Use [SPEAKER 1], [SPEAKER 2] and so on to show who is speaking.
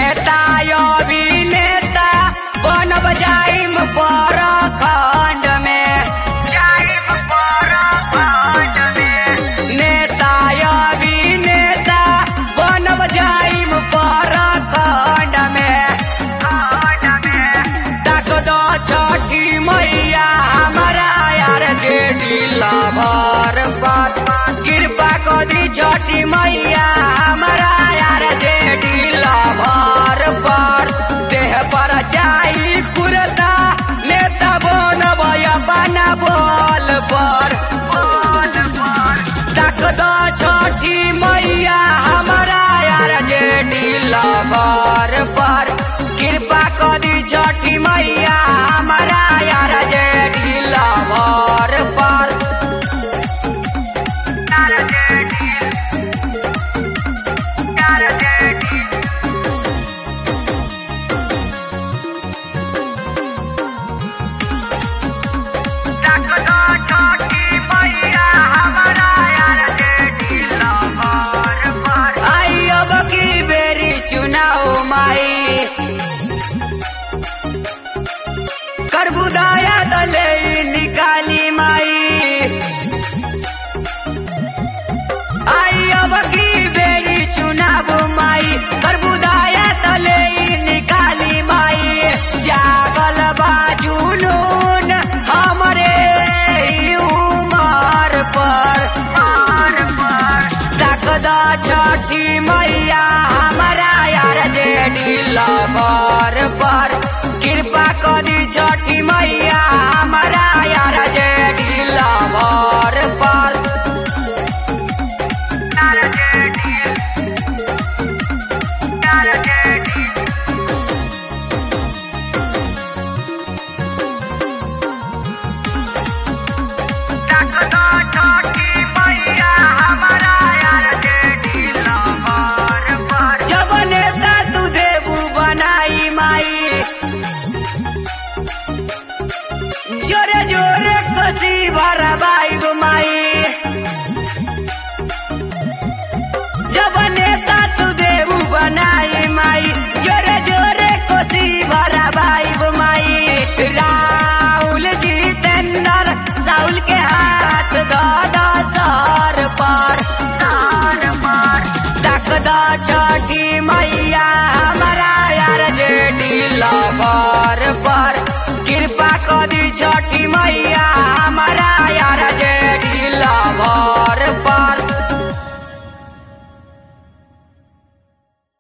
[SPEAKER 1] नेता अभिनेता बनब जाइम प्रखंड में, नेता अभिनेता बनब जाइम प्रखंड में। ताक दो छठी मैया हमारा यार जेडी लवर पर, कृपा कर दी छठी मैया हमारा यार जेडी लवर पर। देह पर चाही कुर्ता नेता बनब अपना बोल पर। ताक दो छठी मैया हमारा यार जेडी लवर पर, कृपा कर दी छठी मैया हमारा यार जेडी लवर पर। आई अब की बेरी चुनाव माई, करबू दया दले निकाली माई। आई अब की बेरी चुनाव माई, करबू दया दले निकाली माई। जागल बाजू नून हमरे ही उमर पर, ताक दो छठी मैया हमारा यार जेडी लवर पर, कृपा कर दी छठी मैया हमारा यार जेडी लवर पर। जब नेता तू देबू बनाई माई, जोरे जोरे कोसी भरबाई गो माई। जब नेता तू देबू बनाई माई, जोरे जोरे कोसी भरबाई गो माई। राहुल जितेंद्र साउल के हाथ दो दो सर पर, ताक दो छठी मैया हमारा यार जेडी लवर पर, कृपा कर दी छठी मैया हमारा यार